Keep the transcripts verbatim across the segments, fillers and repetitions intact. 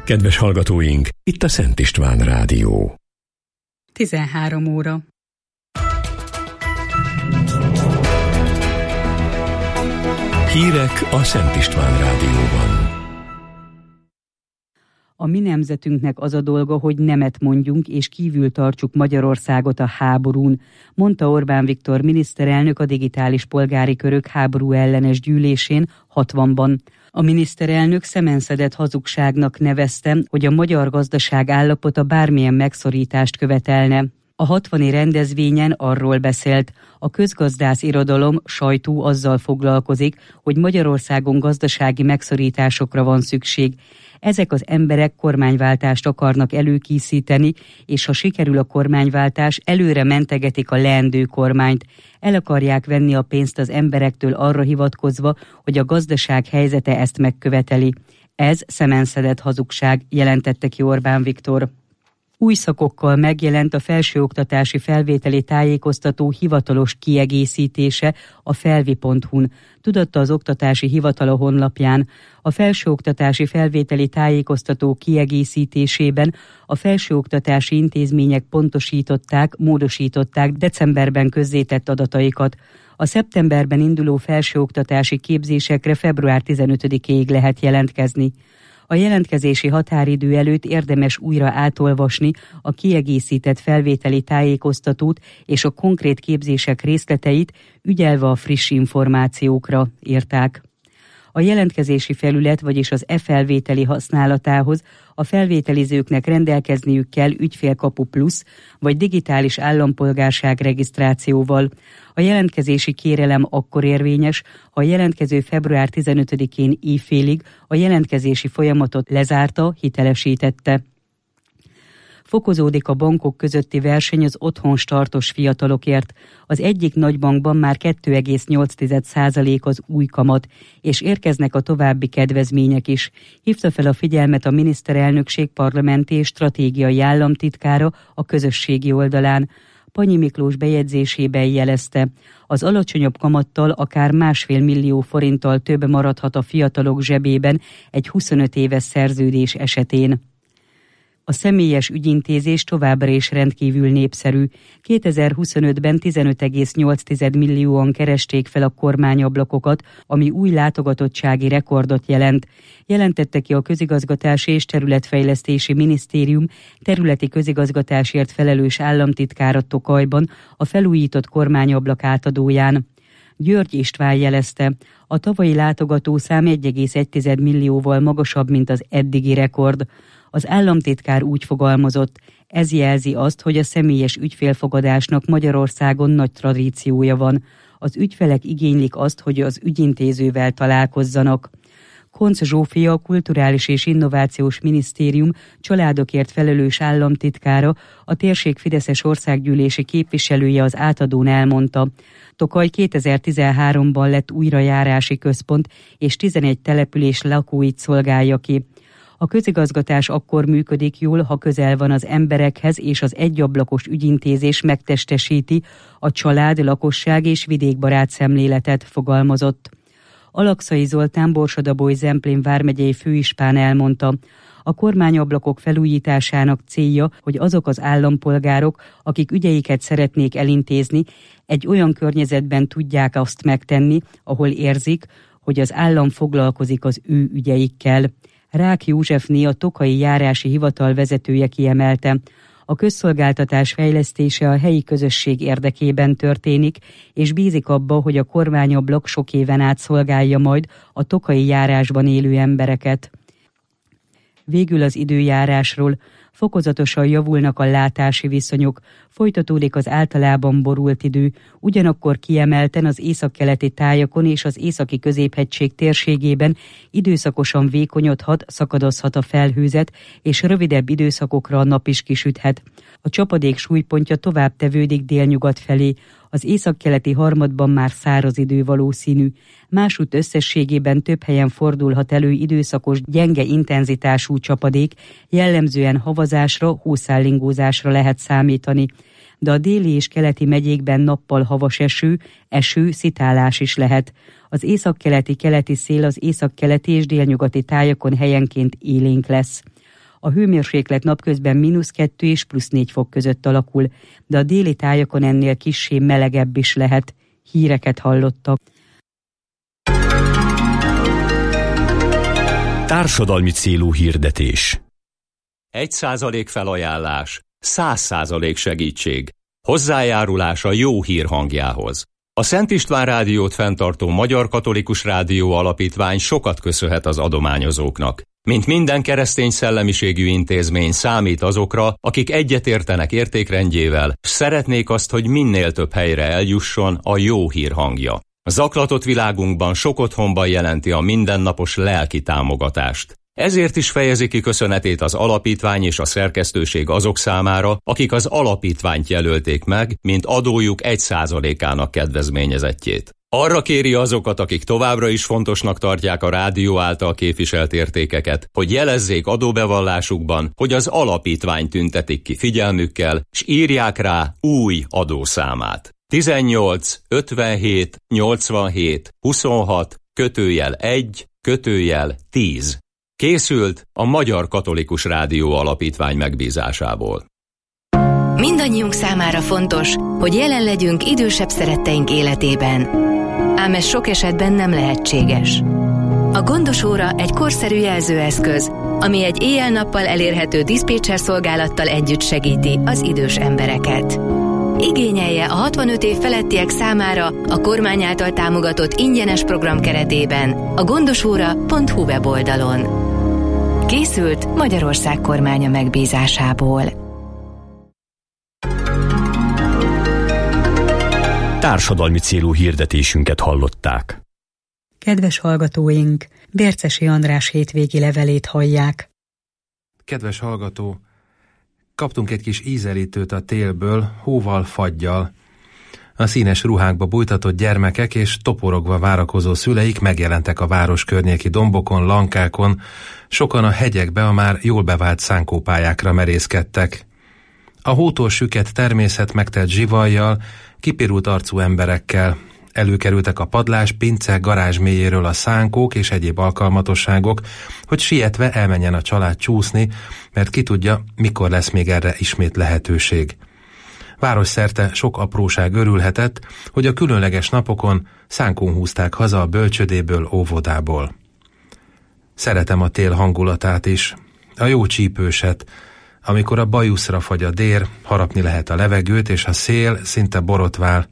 Kedves hallgatóink, itt a Szent István Rádió. tizenhárom óra. Hírek a Szent István Rádióban. A mi nemzetünknek az a dolga, hogy nemet mondjunk és kívül tartsuk Magyarországot a háborún, mondta Orbán Viktor miniszterelnök a digitális polgári körök háború ellenes gyűlésén hatvanban. A miniszterelnök szemenszedett hazugságnak nevezte, hogy a magyar gazdaság állapota bármilyen megszorítást követelne. A hatvani rendezvényen arról beszélt, a közgazdász irodalom, sajtó azzal foglalkozik, hogy Magyarországon gazdasági megszorításokra van szükség. Ezek az emberek kormányváltást akarnak előkészíteni, és ha sikerül a kormányváltás, előre mentegetik a leendő kormányt. El akarják venni a pénzt az emberektől arra hivatkozva, hogy a gazdaság helyzete ezt megköveteli. Ez szemenszedett hazugság, jelentette ki Orbán Viktor. Új szakokkal megjelent a felsőoktatási felvételi tájékoztató hivatalos kiegészítése a felvi pont hu-n, tudatta az Oktatási Hivatal a honlapján. A felsőoktatási felvételi tájékoztató kiegészítésében a felsőoktatási intézmények pontosították, módosították decemberben közzétett adataikat. A szeptemberben induló felsőoktatási képzésekre február tizenötödikéig lehet jelentkezni. A jelentkezési határidő előtt érdemes újra átolvasni a kiegészített felvételi tájékoztatót és a konkrét képzések részleteit, ügyelve a friss információkra, írták. A jelentkezési felület, vagyis az e-felvételi használatához a felvételizőknek rendelkezniük kell ügyfélkapu plusz vagy digitális állampolgárság regisztrációval. A jelentkezési kérelem akkor érvényes, ha a jelentkező február tizenötödikén éjfélig a jelentkezési folyamatot lezárta, hitelesítette. Fokozódik a bankok közötti verseny az otthon startos fiatalokért. Az egyik nagybankban már kettő egész nyolc százalék az új kamat, és érkeznek a további kedvezmények is. Hívta fel a figyelmet a miniszterelnökség parlamenti és stratégiai államtitkára a közösségi oldalán. Panyi Miklós bejegyzésében jelezte, az alacsonyabb kamattal akár másfél millió forinttal több maradhat a fiatalok zsebében egy huszonöt éves szerződés esetén. A személyes ügyintézés továbbra is rendkívül népszerű. kétezer-huszonötben tizenöt egész nyolc millióan keresték fel a kormányablakokat, ami új látogatottsági rekordot jelent. Jelentette ki a Közigazgatási és Területfejlesztési Minisztérium területi közigazgatásért felelős államtitkára Tokajban a felújított kormányablak átadóján. György István jelezte, a tavalyi látogatószám egy egész egy millióval magasabb, mint az eddigi rekord. Az államtitkár úgy fogalmazott, ez jelzi azt, hogy a személyes ügyfélfogadásnak Magyarországon nagy tradíciója van. Az ügyfelek igénylik azt, hogy az ügyintézővel találkozzanak. Koncz Zsófia, a Kulturális és Innovációs Minisztérium családokért felelős államtitkára, a térség fideszes országgyűlési képviselője az átadón elmondta. Tokaj kétezer-tizenháromban lett újrajárási központ, és tizenegy település lakóit szolgálja ki. A közigazgatás akkor működik jól, ha közel van az emberekhez, és az egyablakos ügyintézés megtestesíti a család, lakosság és vidékbarát szemléletet, fogalmazott. Alakszai Zoltán, Borsod-Abaúj-Zemplén vármegyei főispán elmondta, a kormányablakok felújításának célja, hogy azok az állampolgárok, akik ügyeiket szeretnék elintézni, egy olyan környezetben tudják azt megtenni, ahol érzik, hogy az állam foglalkozik az ő ügyeikkel. Rák Józsefné, a Tokaji Járási Hivatal vezetője kiemelte, a közszolgáltatás fejlesztése a helyi közösség érdekében történik, és bízik abba, hogy a kormányablak sok éven át szolgálja majd a tokaji járásban élő embereket. Végül az időjárásról. Fokozatosan javulnak a látási viszonyok, folytatódik az általában borult idő, ugyanakkor kiemelten az északkeleti tájakon és az északi középhegység térségében időszakosan vékonyodhat, szakadozhat a felhőzet, és rövidebb időszakokra a nap is kisüthet. A csapadék súlypontja tovább tevődik délnyugat felé, az északkeleti harmadban már száraz idő valószínű. Másút összességében több helyen fordulhat elő időszakos, gyenge intenzitású csapadék, jellemzően havazásra, hószállingózásra lehet számítani. De a déli és keleti megyékben nappal havas eső, eső, szitálás is lehet. Az északkeleti keleti szél az északkeleti és délnyugati tájakon helyenként élénk lesz. A hőmérséklet napközben mínusz kettő és plusz négy fok között alakul, de a déli tájakon ennél kissé melegebb is lehet. Híreket hallottak. Társadalmi célú hirdetés. Egy százalék felajánlás, száz százalék segítség. Hozzájárulás a jó hír hangjához. A Szent István Rádiót fenntartó Magyar Katolikus Rádió Alapítvány sokat köszönhet az adományozóknak. Mint minden keresztény szellemiségű intézmény számít azokra, akik egyetértenek értékrendjével, s szeretnék azt, hogy minél több helyre eljusson a jó hír hangja. A zaklatott világunkban sok otthonban jelenti a mindennapos lelki támogatást. Ezért is fejezi ki köszönetét az alapítvány és a szerkesztőség azok számára, akik az alapítványt jelölték meg, mint adójuk egy százalékának kedvezményezettjét. Arra kéri azokat, akik továbbra is fontosnak tartják a rádió által képviselt értékeket, hogy jelezzék adóbevallásukban, hogy az alapítvány tüntetik ki figyelmükkel, s írják rá új adószámát. tizennyolc ötvenhét nyolcvanhét huszonhat kötőjel egy kötőjel tíz. Készült a Magyar Katolikus Rádió Alapítvány megbízásából. Mindannyiunk számára fontos, hogy jelen legyünk idősebb szeretteink életében. Ám ez sok esetben nem lehetséges. A Gondos Óra egy korszerű jelzőeszköz, ami egy éjjel-nappal elérhető diszpécser szolgálattal együtt segíti az idős embereket. Igényelje a hatvanöt év felettiek számára a kormány által támogatott ingyenes program keretében a gondosóra pont hu weboldalon. Készült Magyarország kormánya megbízásából. Társadalmi célú hirdetésünket hallották. Kedves hallgatóink, Bércesi András hétvégi levelét hallják. Kedves hallgató, kaptunk egy kis ízelítőt a télből, hóval, faggyal. A színes ruhákba bújtatott gyermekek és toporogva várakozó szüleik megjelentek a város környéki dombokon, lankákon, sokan a hegyekbe a már jól bevált szánkópályákra merészkedtek. A hótól süket természet megtelt zsivajjal, kipirult arcú emberekkel. Előkerültek a padlás, pince, garázs mélyéről a szánkók és egyéb alkalmatosságok, hogy sietve elmenjen a család csúszni, mert ki tudja, mikor lesz még erre ismét lehetőség. Városszerte sok apróság örülhetett, hogy a különleges napokon szánkón húzták haza a bölcsödéből, óvodából. Szeretem a tél hangulatát is, a jó csípőset, amikor a bajuszra fagy a dér, harapni lehet a levegőt, és a szél szinte borotvál.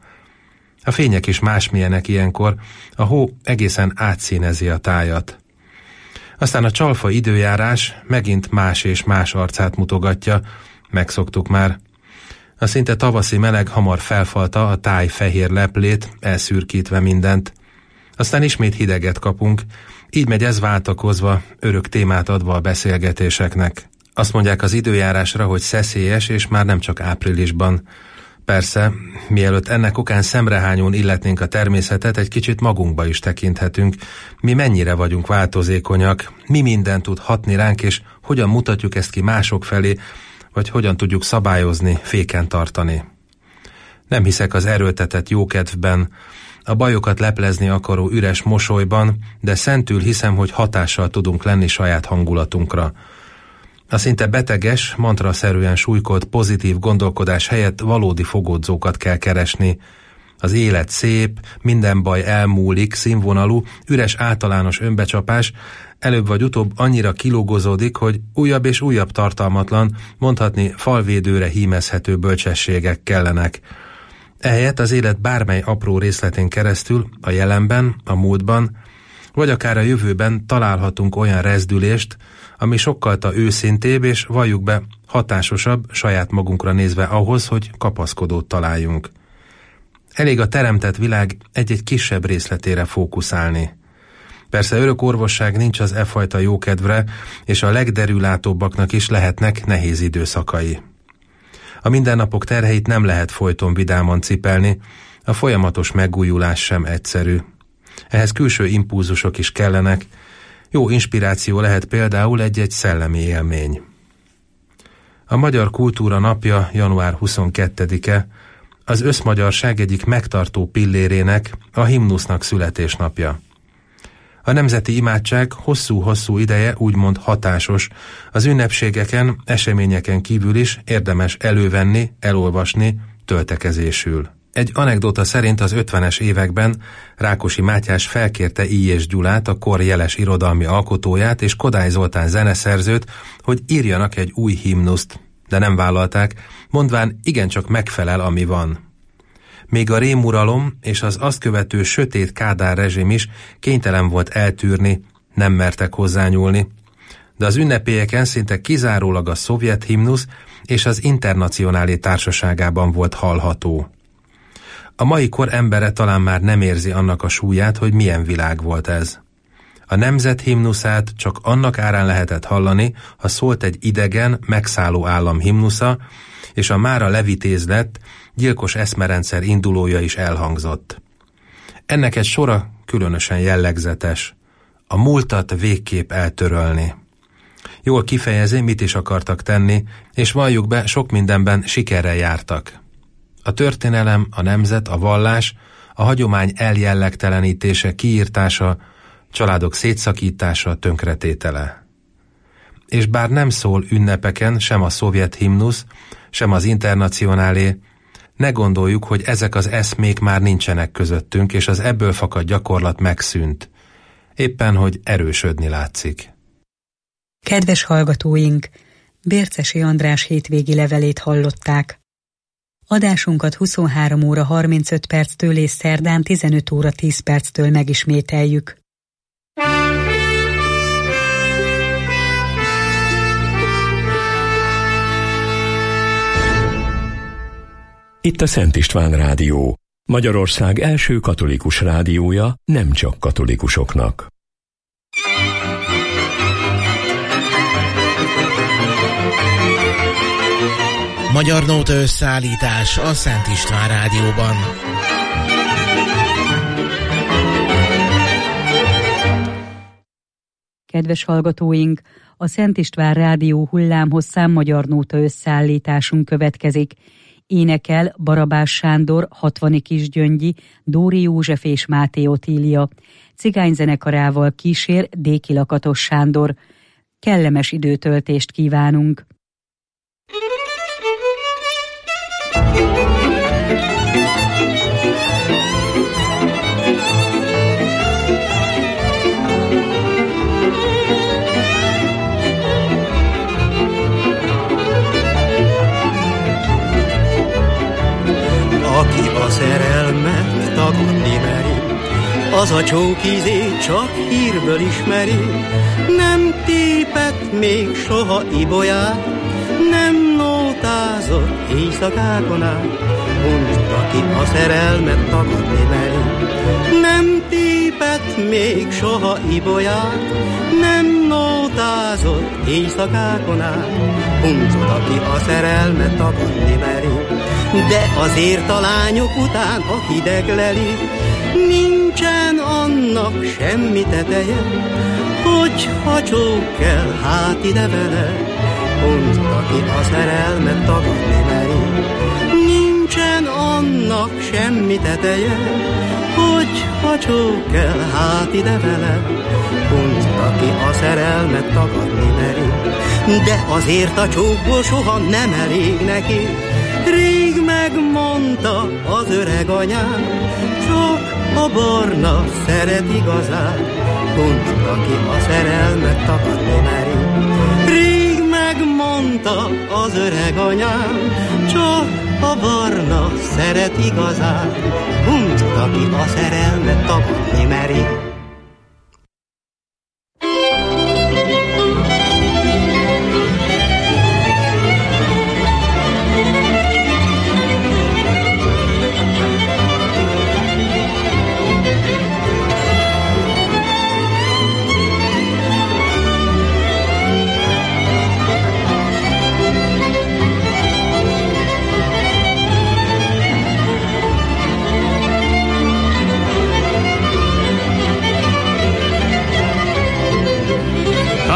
A fények is másmilyenek ilyenkor, a hó egészen átszínezi a tájat. Aztán a csalfa időjárás megint más és más arcát mutogatja, megszoktuk már. A szinte tavaszi meleg hamar felfalta a táj fehér leplét, elszürkítve mindent. Aztán ismét hideget kapunk, így megy ez váltakozva, örök témát adva a beszélgetéseknek. Azt mondják az időjárásra, hogy szeszélyes, és már nem csak áprilisban. Persze, mielőtt ennek okán szemrehányón illetnénk a természetet, egy kicsit magunkba is tekinthetünk. Mi mennyire vagyunk változékonyak, mi minden tud hatni ránk, és hogyan mutatjuk ezt ki mások felé, vagy hogyan tudjuk szabályozni, féken tartani. Nem hiszek az erőltetett jókedvben, a bajokat leplezni akaró üres mosolyban, de szentül hiszem, hogy hatással tudunk lenni saját hangulatunkra. A szinte beteges, mantraszerűen súlykolt pozitív gondolkodás helyett valódi fogódzókat kell keresni. Az élet szép, minden baj elmúlik, színvonalú, üres általános önbecsapás előbb vagy utóbb annyira kilógozódik, hogy újabb és újabb tartalmatlan, mondhatni falvédőre hímezhető bölcsességek kellenek. Ehelyett az élet bármely apró részletén keresztül, a jelenben, a múltban, vagy akár a jövőben találhatunk olyan rezdülést, ami sokkalta őszintébb és valljuk be hatásosabb saját magunkra nézve ahhoz, hogy kapaszkodót találjunk. Elég a teremtett világ egy-egy kisebb részletére fókuszálni. Persze örök orvosság nincs az e fajta jókedvre, és a legderűlátóbbaknak is lehetnek nehéz időszakai. A mindennapok terheit nem lehet folyton vidáman cipelni, a folyamatos megújulás sem egyszerű. Ehhez külső impulzusok is kellenek, jó inspiráció lehet például egy-egy szellemi élmény. A Magyar Kultúra Napja január huszonkettedike az összmagyarság egyik megtartó pillérének, a himnusznak születésnapja. A nemzeti imádság hosszú-hosszú ideje úgymond hatásos. Az ünnepségeken, eseményeken kívül is érdemes elővenni, elolvasni, töltekezésül. Egy anekdóta szerint az ötvenes években Rákosi Mátyás felkérte Illyés Gyulát, a kor jeles irodalmi alkotóját és Kodály Zoltán zeneszerzőt, hogy írjanak egy új himnuszt, de nem vállalták, mondván igencsak megfelel, ami van. Még a rémuralom és az azt követő sötét Kádár rezsim is kénytelen volt eltűrni, nem mertek hozzányúlni. De az ünnepélyeken szinte kizárólag a szovjet himnusz és az Internacionálé társaságában volt hallható. A mai kor embere talán már nem érzi annak a súlyát, hogy milyen világ volt ez. A nemzet himnuszát csak annak árán lehetett hallani, ha szólt egy idegen, megszálló állam himnusza, és a mára levitéz lett, gyilkos eszmerendszer indulója is elhangzott. Ennek egy sora különösen jellegzetes. A múltat végképp eltörölni. Jól kifejezi, mit is akartak tenni, és valljuk be, sok mindenben sikerrel jártak. A történelem, a nemzet, a vallás, a hagyomány eljellegtelenítése, kiírtása, családok szétszakítása, tönkretétele. És bár nem szól ünnepeken sem a szovjet himnusz, sem az Internacionálé, ne gondoljuk, hogy ezek az eszmék már nincsenek közöttünk, és az ebből fakad gyakorlat megszűnt. Éppen, hogy erősödni látszik. Kedves hallgatóink, Bércesi András hétvégi levelét hallották. Adásunkat huszonhárom óra harmincöt perctől és szerdán tizenöt óra tíz perctől megismételjük. Itt a Szent István Rádió, Magyarország első katolikus rádiója, nem csak katolikusoknak. Magyar Nóta összeállítás a Szent István Rádióban. Kedves hallgatóink, a Szent István Rádió hullámhosszán Magyar Nóta összeállításunk következik. Énekel Barabás Sándor, Hatvani Kisgyöngyi, Dóri József és Máté Otília. Cigányzenekarával kísér Déki Lakatos Sándor. Kellemes időtöltést kívánunk! Aki a szerelmet tagadni meri, az a csókizé csak hírből ismeri. Nem tépett még soha ibolyát, nem nótázott éjszakákon át. Mondd, aki a szerelmet tagadni meri. Nem tépett még soha ibolyát, nem nótázott éjszakákon át. Mondd, aki a szerelmet tagadni meri. De azért a lányok után, a hideg leli, nincsen annak semmi teteje, hogy ha csók kell, hát ide vele. Mondd, aki a szerelmet tagadni meri. Nincsen annak semmi teteje, hogy ha csók kell, hát ide vele. Mondd, aki a szerelmet tagadni meri. De azért a csókból soha nem elég neki. Rég megmondta az öreg anyám, csak a barna szeret igazán. Mondd, aki a szerelmet tagadni meri. Rég megmondta az öreg anyám, csak a barna szeret igazán. Mondd, aki a szerelmet tagadni meri.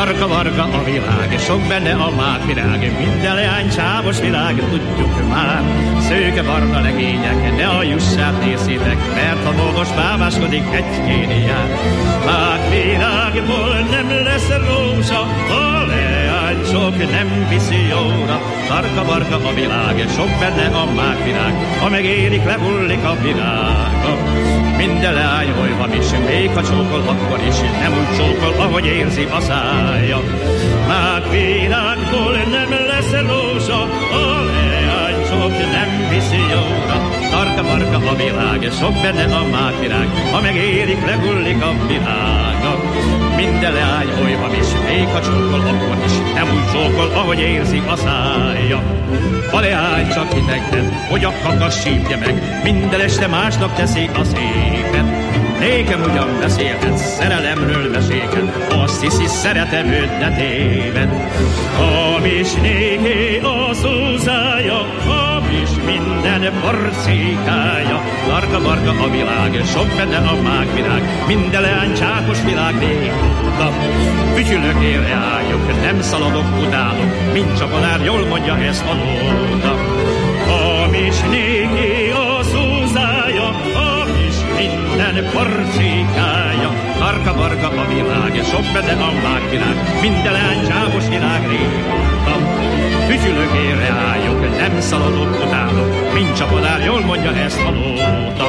Tarka-varga a világ, sok benne a mákvirág, minden leány csávos világ, tudjuk már. Szőke-barna legények, ne a jussát nézzétek, mert ha dolgos bábáskodik, egy-kéni jár. Mákvirágból nem lesz rózsa, a leány sok nem viszi jóra. Tarka-varga a világ, sok benne a mákvirág, ha megérik, lehullik a virága. Minden leány oly hamis, még ha csókol, akkor is nem úgy csókol, ahogy érzi a szája. Mákvirágból nem lesz rózsa, a leány sok nem viszi jóra. Tarka-marka a világ, sok benne a mákvirág, ha megérik, lehullik a virága. Minden leány oly hamis, még ha csókol, akkor is nem úgy csókol, ahogy érzi a szája. A leány csak hitegben, hogy a kakas sípje meg, minden este másnak teszi a szépet. Nékem ugyan beszélhetsz szerelemről meséket, azt hiszi szeretem őt, de téved. Hamis néké a szózája, hamis minden porcikája. Larga-marga a világ, sok benne a mákvirág, minden leány csákos világ régóta. Fütyülök én leányok, nem szaladok, utálok, mint csapadár, jól mondja ezt a nóta. Hamis néké a szózája, hamis minden porcikája. Tarka-marga a világ, sok benne a mákvirág, minden leány csákos világ régóta. Fütyülök én leányok, nem szaladok, utálok, mint csapadár, jól mondja ezt a nóta.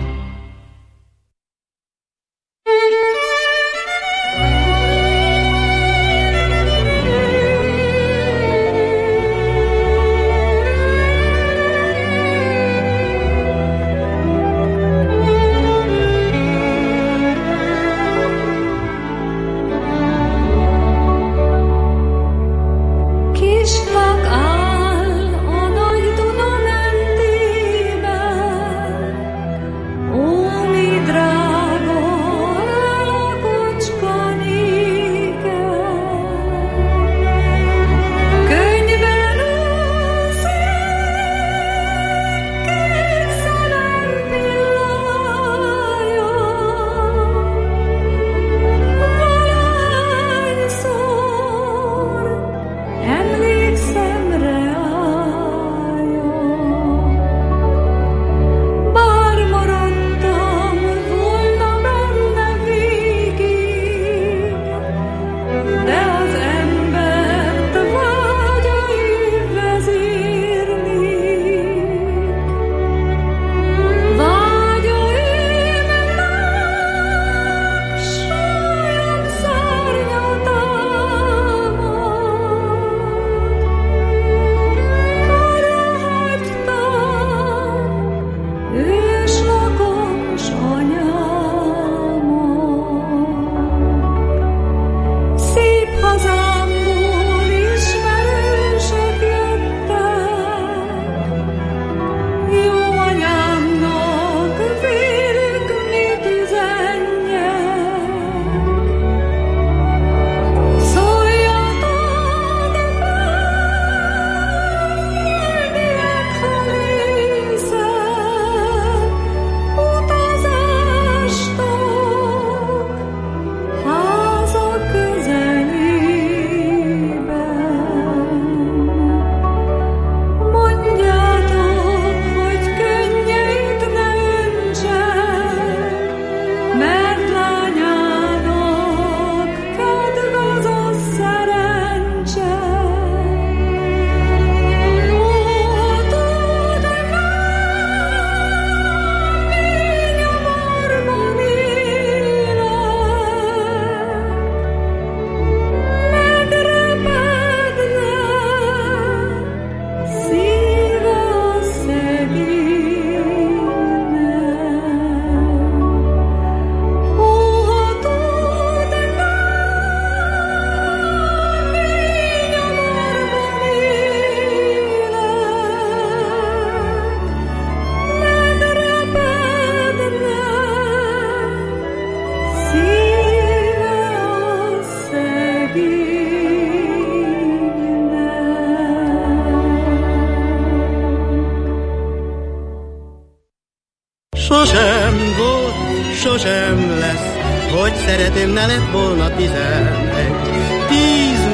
Sosem volt, sosem lesz, hogy szeretem ne lett volna tizenegy.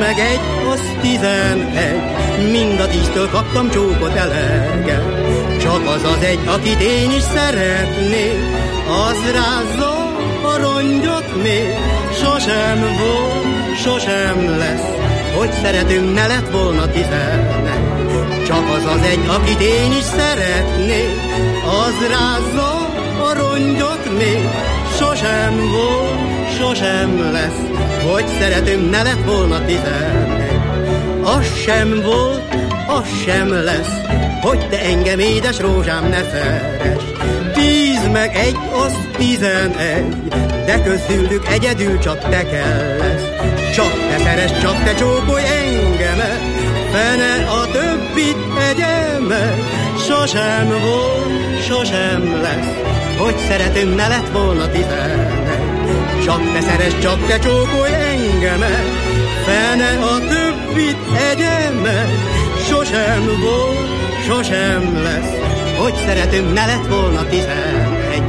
meg egy, az tizenegy, mind a tíztől kaptam csókot eleget. Csak az az egy, akit én is szeretnék, az rázza a rongyot még. Sosem volt, sosem lesz, hogy szeretünk ne lett volna tizenegy. Csak az az egy, akit én is szeretnék, az rázza a rongyot még. Sosem volt, sosem lesz, hogy szeretünk ne lett volna tizenegy. Az sem volt, az sem lesz, hogy te engem, édes rózsám, ne szeress. Tíz meg egy, az tizenegy, de közülük egyedül csak te kell lesz. Csak te szeress, csak te csókolj engemet, fene a többit egyemet. Sosem volt, sosem lesz, hogy szeretünk ne lett volna tizenegy. Csak te szeress, csak te csókolj engemet, fene a többit egyemet. Sosem volt, sosem lesz, hogy szeretünk ne lett volna tizenegy.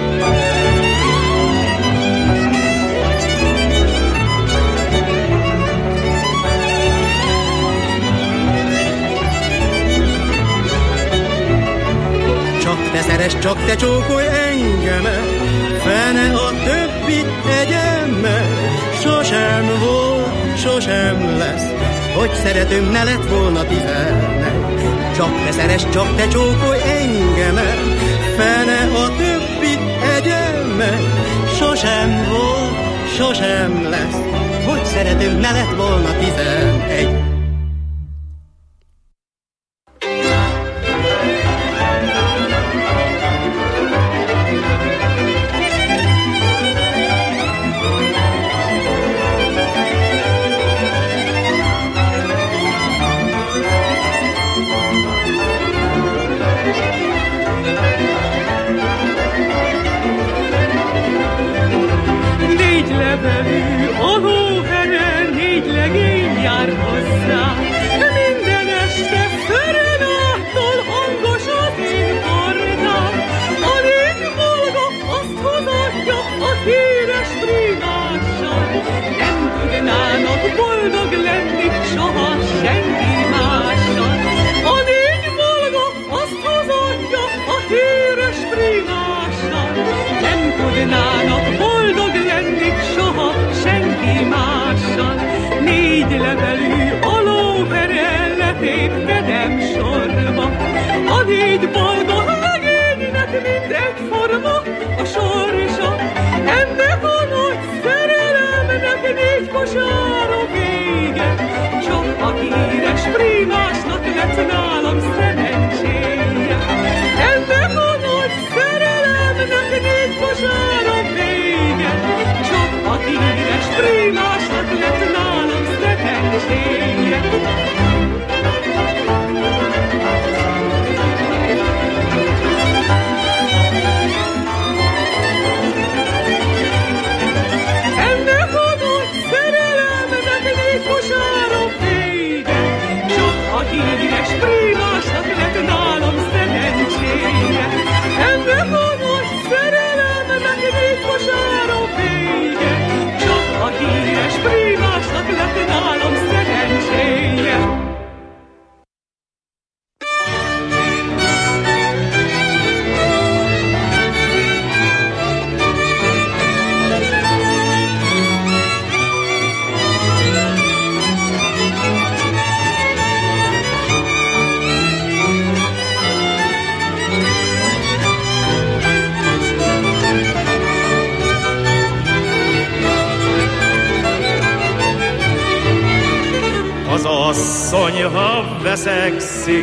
Csak te szeress, csak te csókolj engemet, fene a többit egyemet. Sosem volt, sosem lesz, hogy szeretünk ne lett volna tizenegy. Csak te szeress, csak te csókolj engemet, fene a többit egyemet. Sosem volt, sosem lesz, hogy szeretünk ne lett volna tizenegy. Ha veszekszik,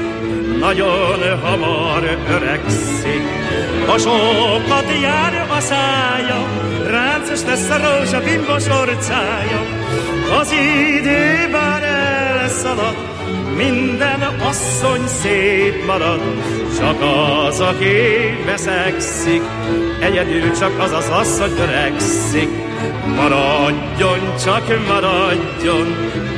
nagyon hamar öregszik. Ha sokat jár a szája, ráncos lesz a rózsa bimbos orcája. Az idő bár elszalad, minden asszony szép marad. Csak az, aki veszekszik, egyedül csak az az asszony öregszik. Maradjon, csak maradjon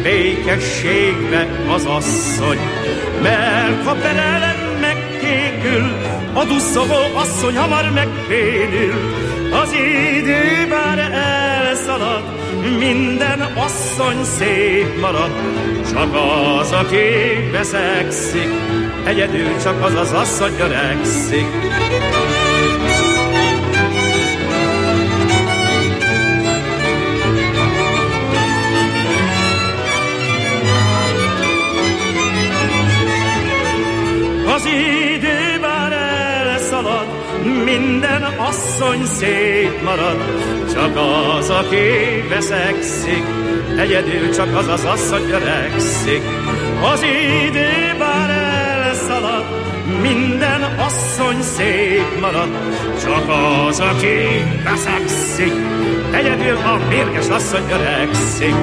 békességbe az asszony, mert ha perelen megkékül, a dusszogó asszony hamar megfénül. Az idő bár elszalad, minden asszony szép marad, csak az, aki veszekszik, egyedül csak az az asszony öregszik. Az idő bár elszalad, minden asszony szép marad, csak az, aki veszekszik, egyedül csak az az asszony öregszik. Az idő bár elszalad, minden asszony szép marad, csak az, aki veszekszik, egyedül a mérges asszony öregszik.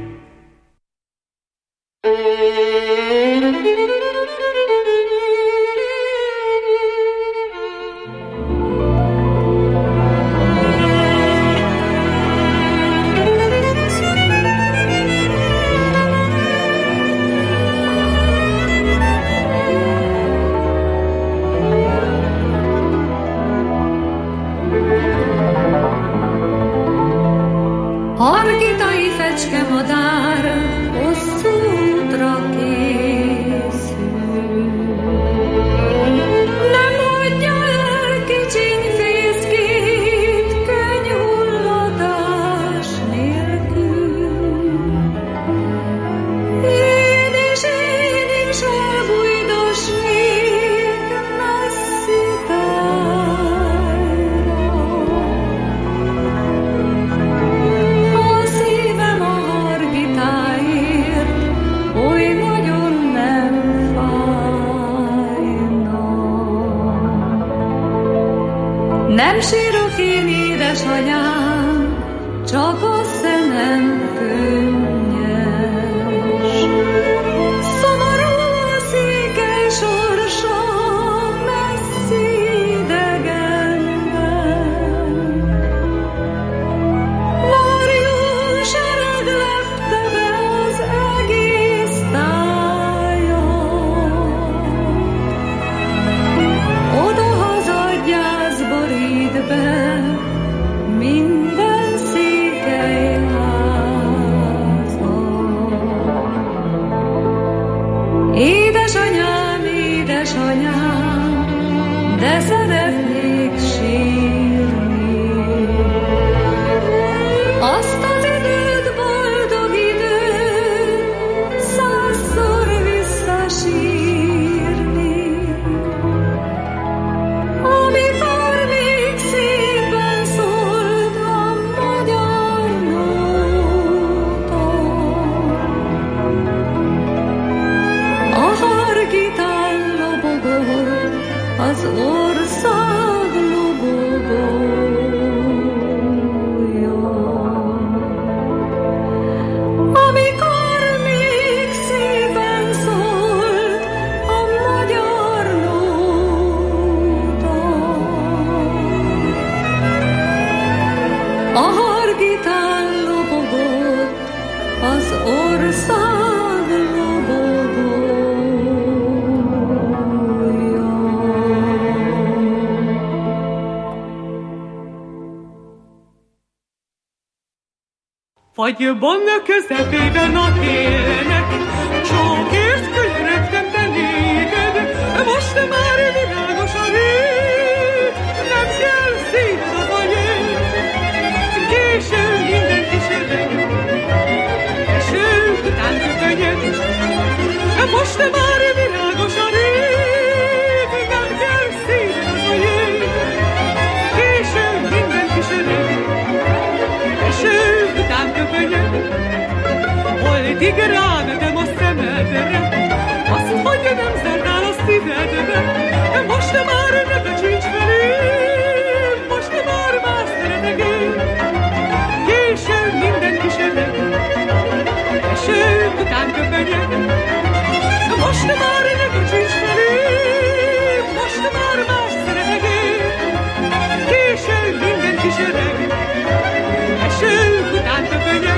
Fagyban közepében a télnek, csókért könyörögtem te néged, most már virágos a rég, nem kell szép az a jég. Késő minden kísérleg, eső után köpönyeg, most már virágos a rég, nem kell szép az a jég. Késő minden kísérleg, eső után köpönyeg, holdig rávedem a szemedre, azt, hogy nem zártál a szívedbe. Most már ne becsíts felém, most már már szeretek én. Késő minden kísérlet, eső után köpönyeg, most már ne becsíts felém, most már már szeretek én. Késő minden kísérlet, eső után köpönyeg.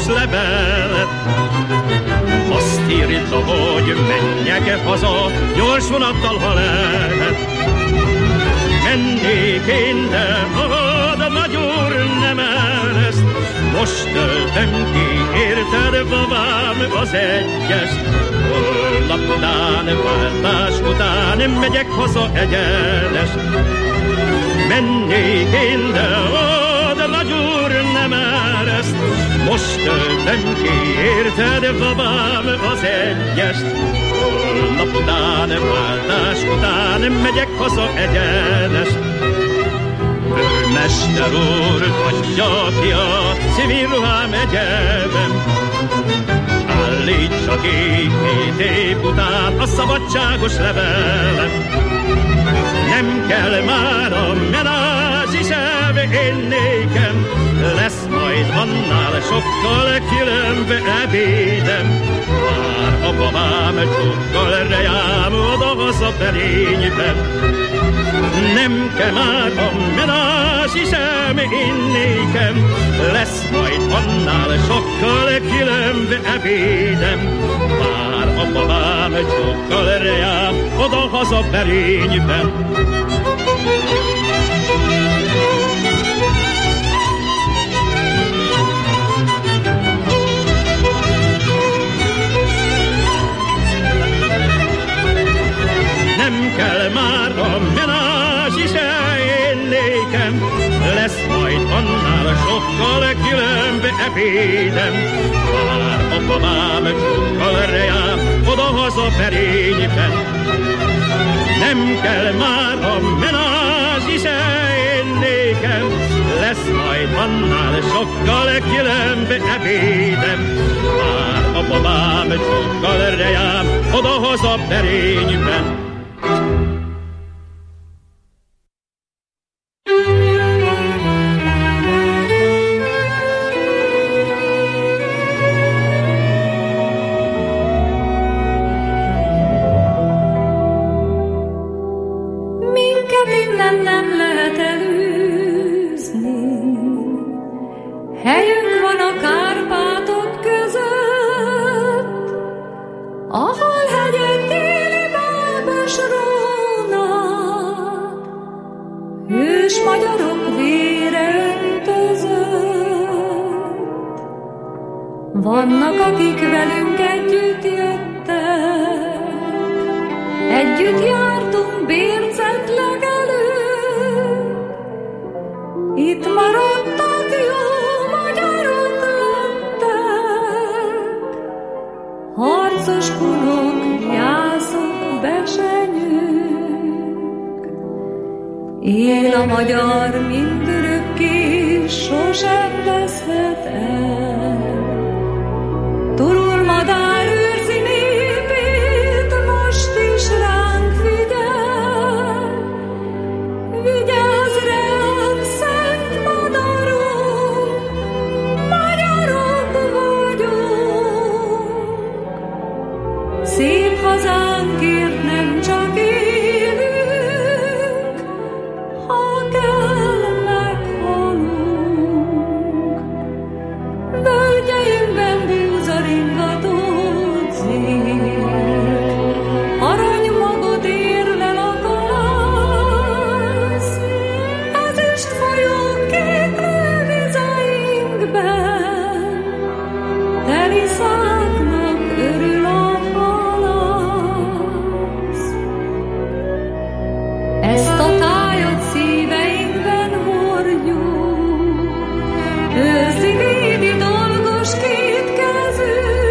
levelet. Azt írta, hogy menjek haza, gyors vonattal, ha lehet. Mennék én, de a nagy úr nem ereszt. Most töltöm ki, érted, babám, az egyest. Holnap után, váltás után megyek haza egyenes. Mennék én, de a nagy úr nem ereszt. Most töltöm ki, érted, babám, az egyest. Holnap után, váltás után megyek haza egyenes. Őrmester úr, adja ki a civil ruhám egyeben. Állítsa ki két év után a szabadságos levelem. Nem kell már a menázsisebb, én nékem lesz majd annál sokkal különb ebédem. Már a babám csókkal rejám oda-haza Berényben. Nem kell már a menázsisebb, én nékem lesz majd annál sokkal különb ebédem. Már a babám csókkal rejám oda-haza Berényben. Nem kell már a menázs se, én nékem lesz majd annál sokkal különb ebédem. Már a babám sokkal rejám oda-haza Berényben. Nem kell már a menázs se, én nékem lesz majd annál sokkal különb ebédem. Már a babám sokkal rejám oda-haza Berényben. Vannak, akik velünk együtt jöttek, együtt jártunk bércet legelő. Itt maradtak, jó magyarok lettek, harcos kunok, jászok, besenyők. Él a magyar mindörökké, sosem veszhet el. Turul madár őrzi népét, most is ránk figyel. Vigyázz ránk, szent madarunk, magyarok vagyunk. Szép hazánkért nem csak élünk, ha kell meghalunk. Völgyeinkben ringatott zél, aranymagot érlel a kalász, ezüst folyók kéklő vizeinkben, teli száknak örül a halász. Ezt a tájat szíveinkben hordjuk, őrzi, védi, dolgos két kezünk.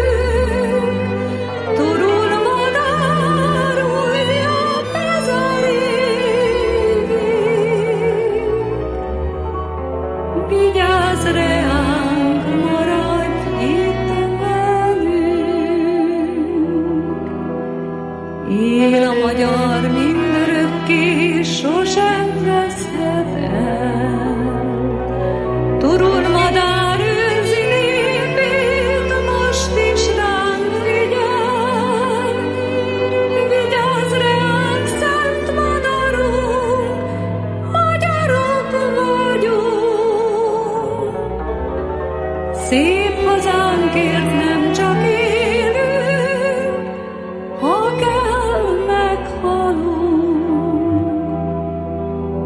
Turul madár újabb ezer évig. Vigyázz reánk, maradj itt velünk. Él a magyar mindörökké, sosem veszhet el. Turul madár őrzi népét, most is ránk figyel. Vigyázz reánk, szent madarunk, magyarok vagyunk. Szép hazánk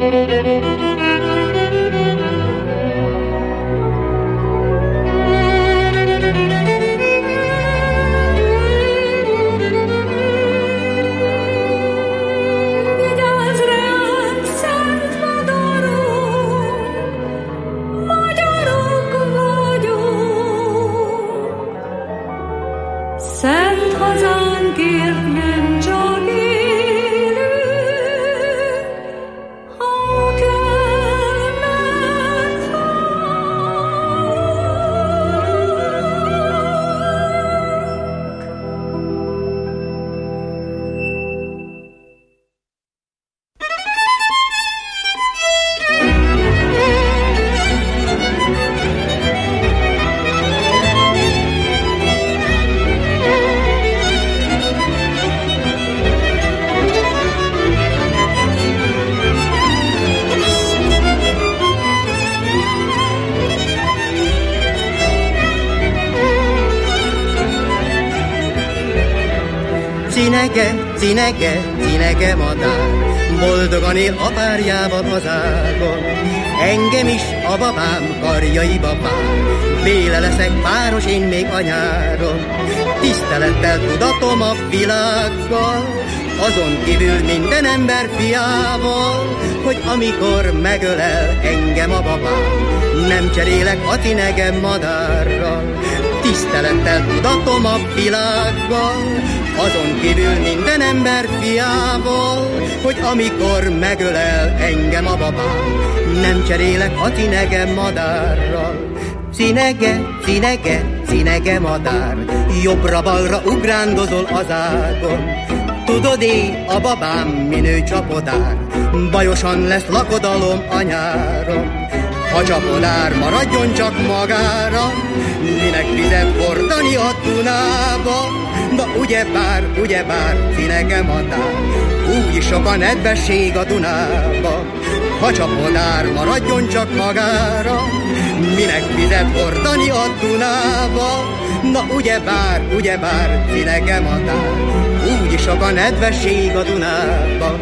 Cinege, cinege, cinege madár, boldogan él a párjával az ágon. Engem is a babám karjaiba vár, véle leszek páros én még a nyáron. Tisztelettel tudatom a világgal, azon kívül minden ember fiával, hogy amikor megölel engem a babám, nem cserélek a cinege madárral. Tisztelettel tudatom a világgal, azon kívül minden ember fiával, hogy amikor megölel engem a babám, nem cserélek a cinege madárral. Cinege, cinege, cinege madár, jobbra-balra ugrándozol az ágon. Tudod-é, a babám minő csapodár, bajosan lesz lakodalom a nyáron. A csapodár maradjon csak magára, minek vizet hordani a Dunába. De ugyebár, ugyebár, cinege madár, úgy sok a nedvesség a Dunába. A csapodár maradjon csak magára, minek vizet hordani a Dunába. Na ugyebár, ugyebár, cinege madár, úgy sok a nedvesség a Dunába.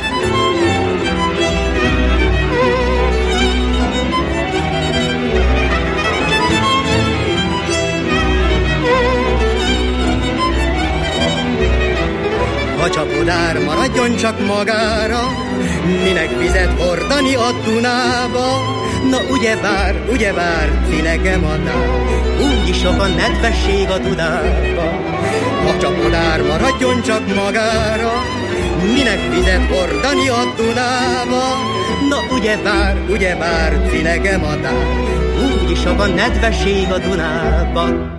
A csapodár maradjon csak magára, minek vizet hordani a Dunába. Na ugyebár, ugyebár, cinege madár, úgy is sok a nedvesség a Dunába. A csapodár maradjon csak magára, minek vizet hordani a Dunába. Na ugyebár, ugyebár, cinege madár, úgy is sok a nedvesség a Dunába.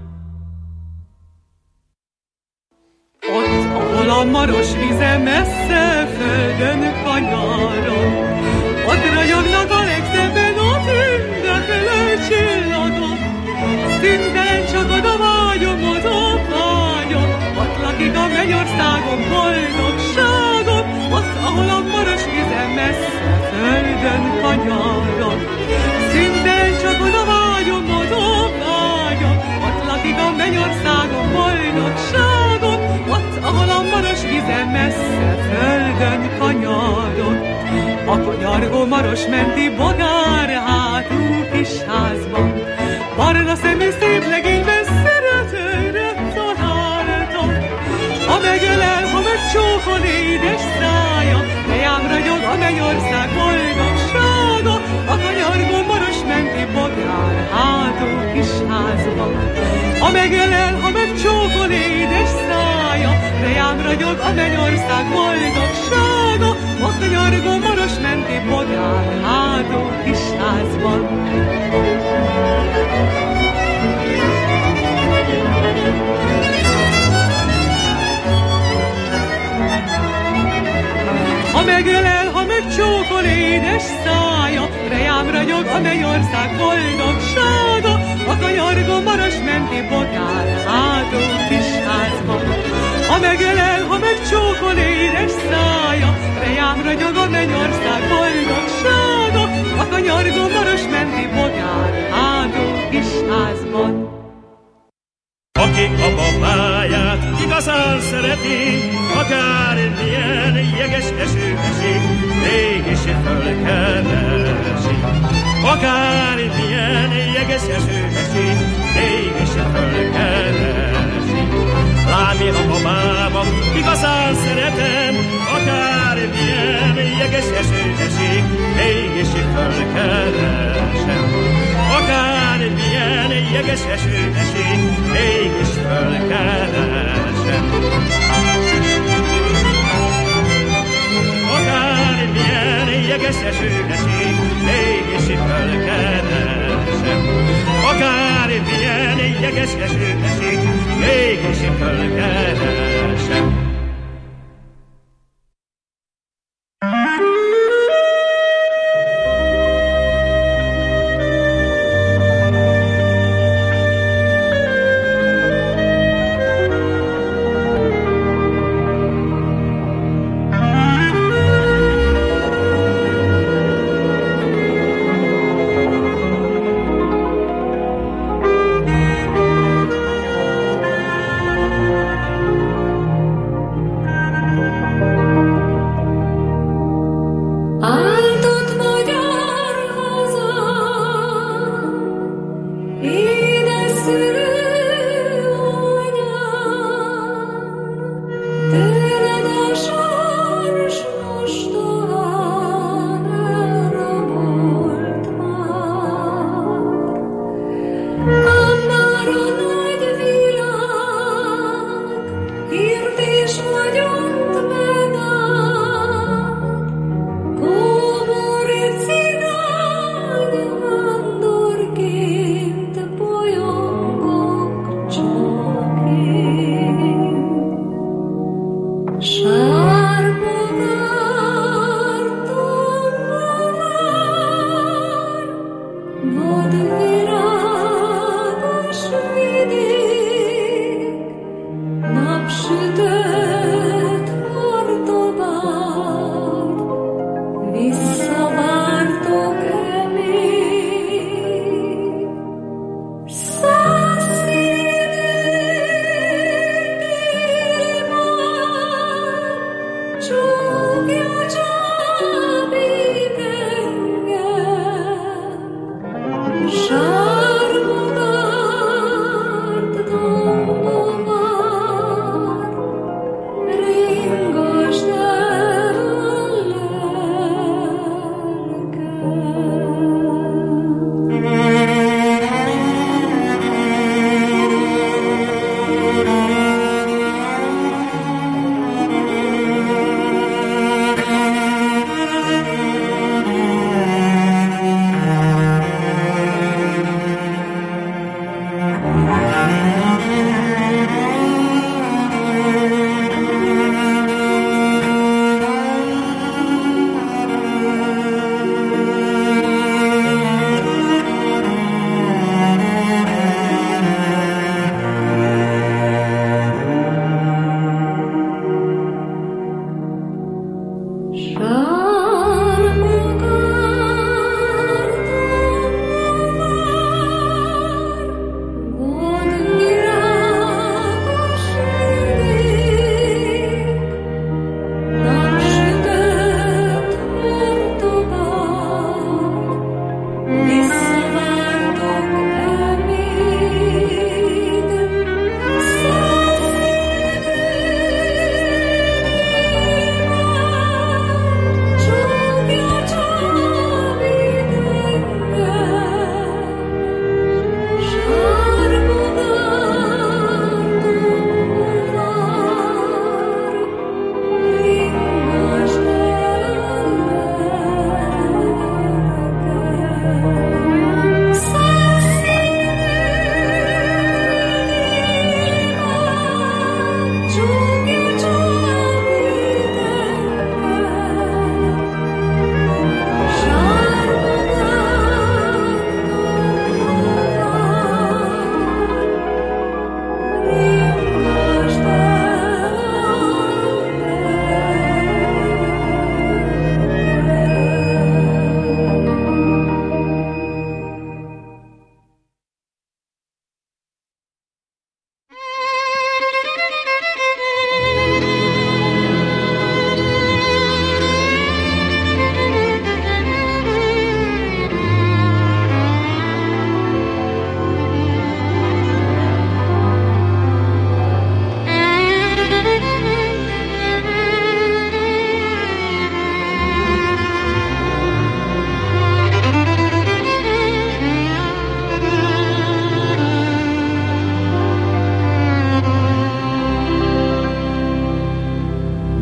A maros vize messze földön kanyaron, ott ragyognak a legszebben a tündekelő csillagok. Szintelen csak oda vágyom, oda vágyom, ott lakik a mennyországon boldogságon, ott, ahol a maros vize messze földön kanyaron. Szintelen csak oda vágyom, oda vágyom, ott lakik a mennyországon boldogságon, ott, ahol a maros vize messze földön kanyarod. A kanyargó maros menti bogár hátú kis házban, barna szemű szép legényben szeretőre találtam. Ha megölel, ha megcsókol édes szája, reám ragyog a mennyország boldogsága. A kanyargó maros menti bogár hátú kis házban. Ha megölel, ha megcsókol édes szája, reám ragyog a mennyország boldogsága. A kanyargó maros menti bogár hátó kis házban. Ha megölel, ha megcsókol édes szája, reám ragyog a mennyország boldogsága. A kanyargó maros menti bogár hátó kis házban. Ha megölel, ha megcsókol édes szája, reám ragyog a mennyország boldogsága. A kanyargó maros menti bogár hátó kis házban. Aki a babáját igazán szereti, akár milyen jeges eső esik, mégis föl fölkeresi. Akármilyen jeges eső esik, mégis fölkeresi. Lám én a babába igazán szeretem, akármilyen jeges eső esik, mégis fölkeresem. Akármilyen jeges eső esik, mégis fölkeresem. Akármilyen jeges eső esik, mégis fölkeresem. Akármilyen jeges eső esik, mégis fölkeresem.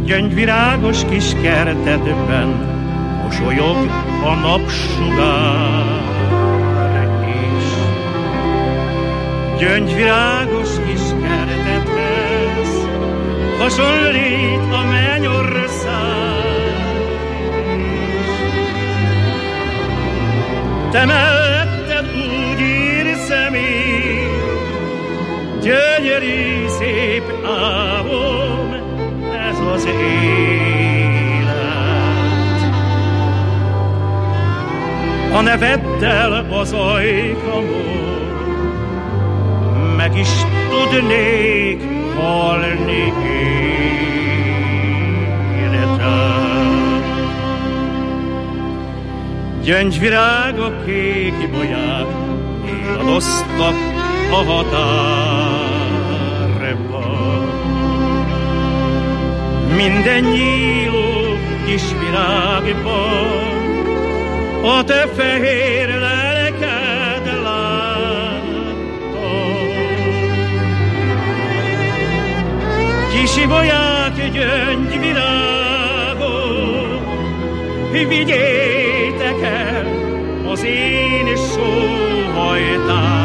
Gyöngyvirágos kis kertedben mosolyog a napsugár is. Gyöngyvirágos kis kertedhez hasonlít a mennyország is. Te melletted úgy ír személy, gyönyörű szép álom, ez az élet. A neveddel az ajkamon meg is tudnék halni életet. Gyöngyvirágok, kék ibolyák éladoztak a határban. Minden nyíló kis virágban a te fehér lelked láttam. Kis ibolyák, gyöngyvirágok, vigyétek el az én sóhajtásom.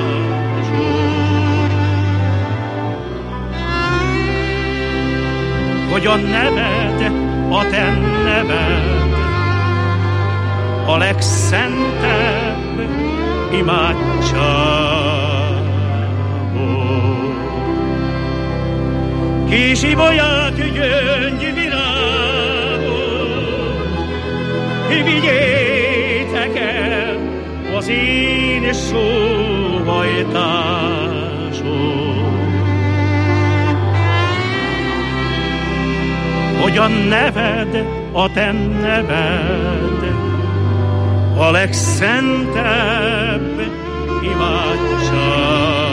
Hogy a neved, a te neved a legszentebb imádságod. Kis ibolyák, gyöngyvirágok, vigyétek el az én sóhajtásom. Hogy a neved, a te neved a legszentebb imádságod.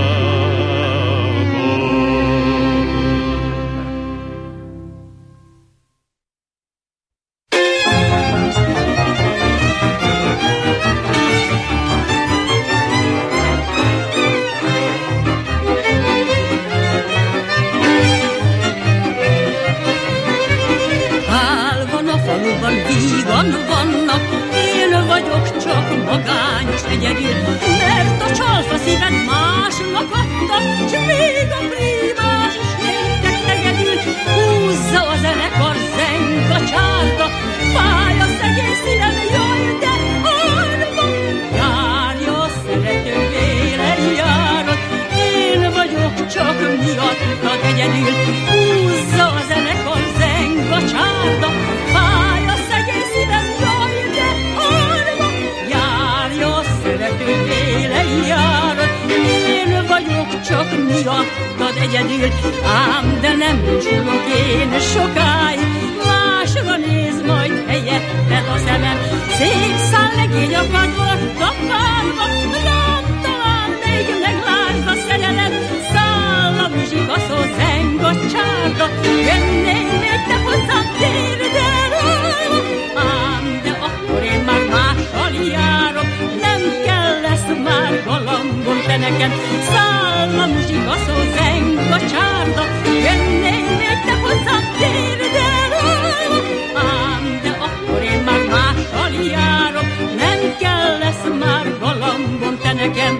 Vannak, én vagyok csak magányos egyedül, mert a csalfa szíved másnak adta, s még a prímás is nektek egyedül. Húzza a zenekar, zeng a csárda, fáj a szegény szívem, jaj, de arma. Járja a szerető vére járat, én vagyok csak miattad egyedül. Húzza a zenekar, zeng a csárda, fáj a szegény szívem, jaj, de arma. Járja a szerető véle járat, én vagyok csak miattad egyedül. Ám de nem csúlok én sokáig, másra néz majd helyetted a szemem. Szép szál legény akadva, tapálva, rám talán még meglázd a szerelem. Száll a muzsika, szó, zeng a csárda, jönnék még te hozzám térdel. Ám de akkor én már mással járok, nem kell lesz már galambom te nekem. Száll a muzsika, szó, zeng a csárda, jönnék még te hozzám térdel. Ám de akkor én már mással járok, nem kell lesz már galambom te nekem.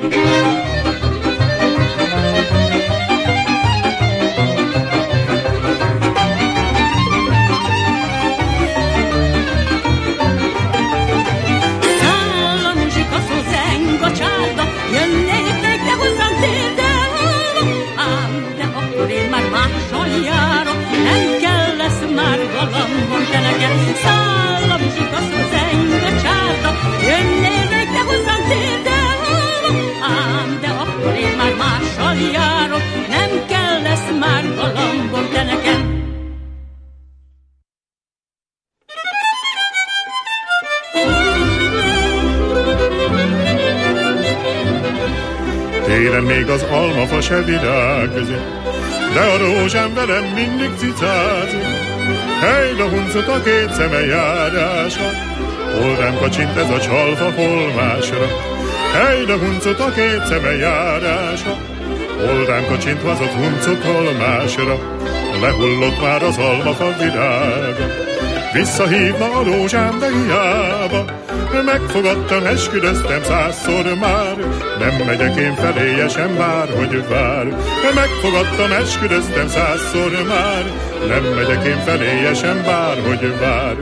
Száll a muzsika, szó, zeng a csárda, jönnél még te hozzám térdel. Ám de akkor én már mással járok, nem kell lesz már galambom te nekem. Télen még az almafa se virágzik, de a rózsám velem mindig cicázik. Hely, a huncut a két szeme járása, hol rám kacsint ez a csalfa holmásra. Hely, a huncut a két szeme járása, hol rám kacsint vazott huncut holmásra. lehullott már az almafa virága. Visszahívna a rózsám, de hiába, megfogadtam, esküdöztem százszor már, nem megyek én feléje sem vár, hogy vár. Megfogadtam, esküdöztem százszor már, nem megyek én feléje sem vár, hogy vár.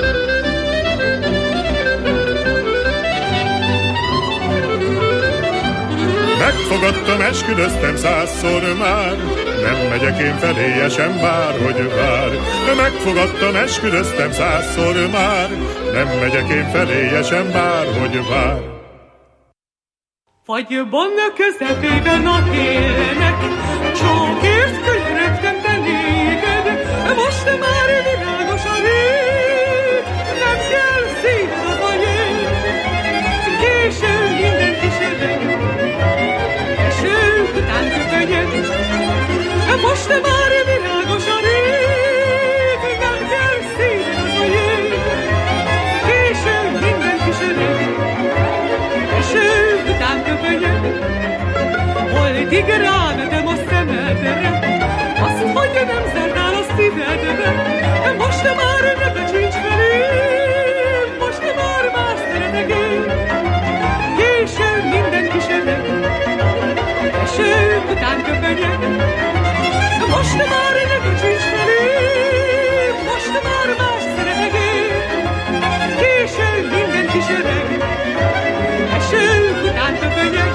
Megfogadtam, esküdöztem százszor már, nem megyek én feléje sem vár, hogy vár. Megfogadtam, esküdöztem százszor már, nem megyek én feléje sem vár, hogy vár. Fagyban közepében a télnek, csókért könyörögtem te néged, most már világos a rég, nem kell szíved az a jég. Késő minden kísérlet, eső után köpönyeg, most már világos a rég, nem kell szíved az a jég. Késő minden kísérlet, eső után köpönyeg, holdig rávedem a szemedre, azt, hogy nem zártál a szívedbe. Most már ne becsülj felém, most már más szeretek én. Késő minden kísérlet, eső után köpönyeg, most már ne becsülj felém, most már más szeretek én. Késő minden kísérlet, eső után köpönyeg.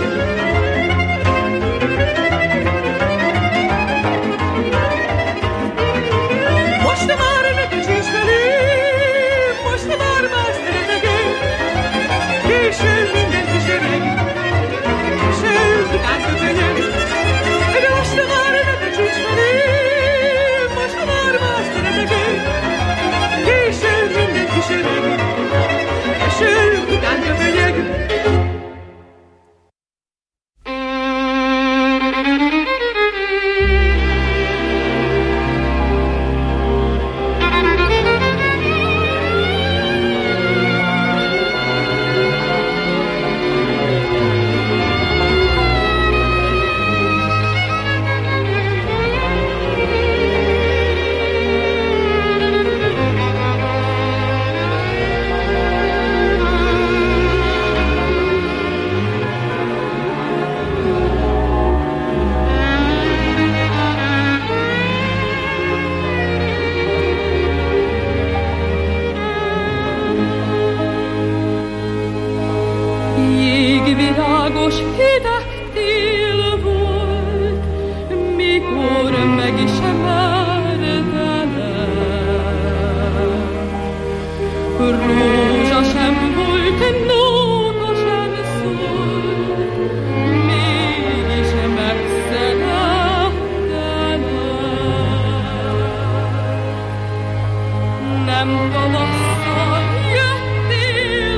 Most már ne köcsíts felém, most már más szeretek én. Késő minden kísérleg, eső után köpönyeg. De most már ne köcsíts felém, most már más szeretek én. Késő minden kísérleg, eső után köpönyeg. Jégvirágos hideg tél volt, mikor megismertelek. Rózsa sem volt, nóta sem szólt, mégis megszerettelek. Nem tavasszal jöttél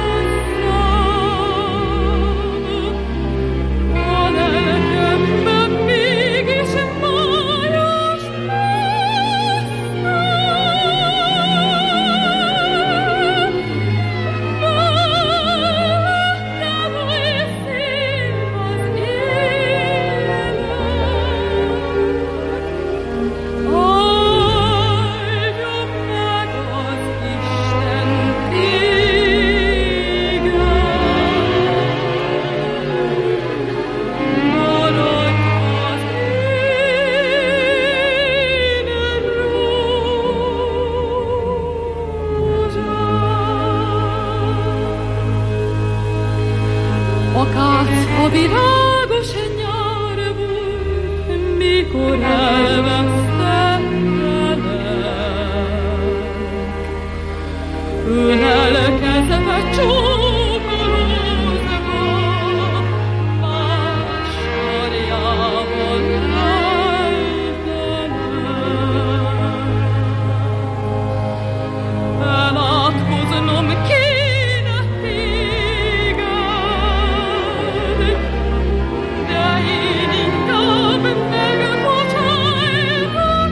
hozzám, a lelkemben mégis májas lettem. Mellettem oly szép az élet. Áldjon meg az Isten téged, maradj az én rózsám. Akácfa virágos nyár volt, mikor elvesztettelek. Ölelkezve csókolózva, más sarjában rejtelek. Elátkoznom kéne téged, de én inkább megbocsájtom.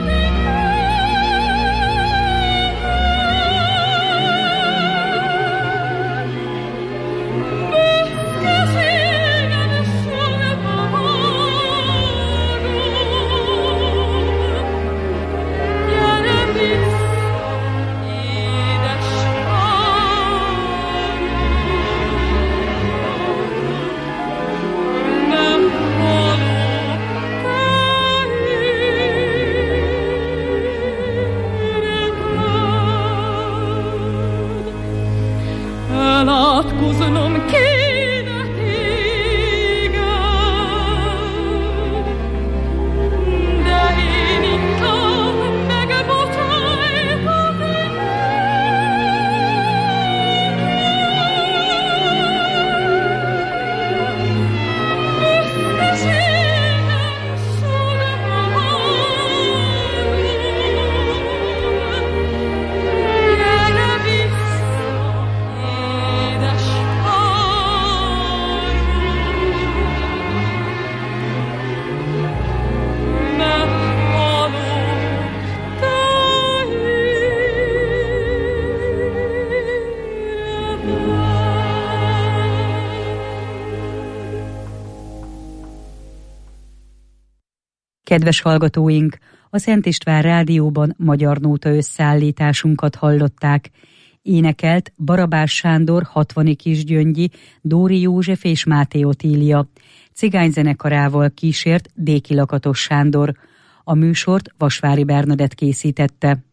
bánom kéne téged, de én inkább megbocsájtok büszkeségem sorba hallom. Gyere vissza, édes párom, meghalok Kedves hallgatóink, a Szent István Rádióban magyar nóta összeállításunkat hallották. Énekelt Barabás Sándor, Hatvani Kisgyöngyi, Dóri József és Máté Otília. Cigányzenekarával kísért Déki Lakatos Sándor. A műsort Vasvári Bernadett készítette.